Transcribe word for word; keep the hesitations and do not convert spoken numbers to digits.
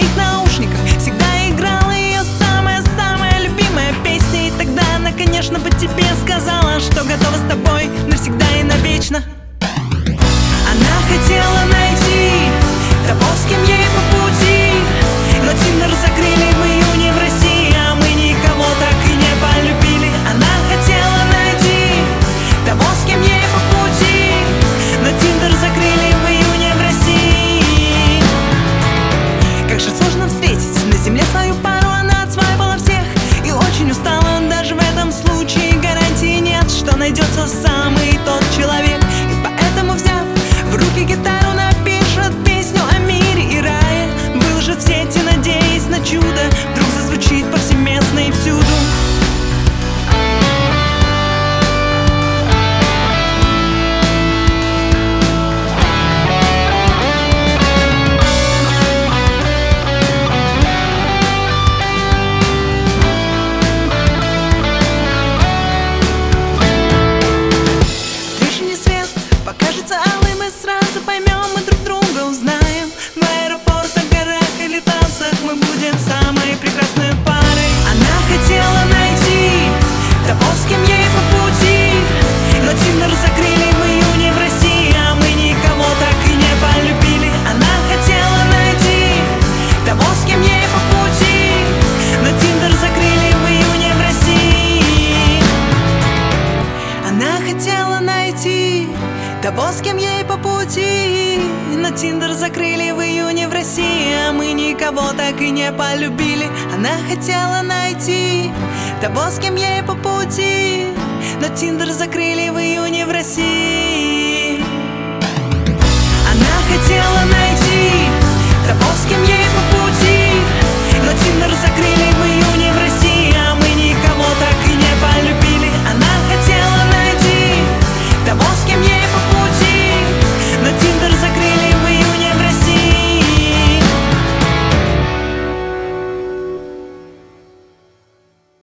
моих наушниках всегда играла ее самая-самая любимая песня. И тогда она, конечно, бы тебе сказала, что готова с тобой навсегда и навечно. Она хотела найти того, с кем ей по пути, но Тиндер закрыли в июне в России, а мы никого так и не полюбили. Она хотела найти того, с кем ей по пути, но Тиндер закрыли в июне в России. Как же сложно встретить на земле свою пару, она отсваивала всех и очень устала. Даже в этом случае гарантии нет, что найдется самый тот человек. И поэтому, взяв в руки гитару, напишет песню о мире и рае. Выложит в сети, надеясь на чудо, вдруг зазвучит повсеместно и всюду. Покажется алый, мы сразу поймем, мы друг друга узнаем. В аэропортах, горах или танцах мы будем самой прекрасной парой. Она хотела найти того, с кем ей по пути, но Тиндер закрыли в июне в России, а мы никого так и не полюбили. Она хотела найти того, с кем ей по пути, но Тиндер закрыли в июне в России. Она хотела найти того, с кем ей по пути, но Тиндер закрыли в июне в России, а мы никого так и не полюбили. Она хотела найти того, с кем ей по пути, но Тиндер закрыли в июне в России.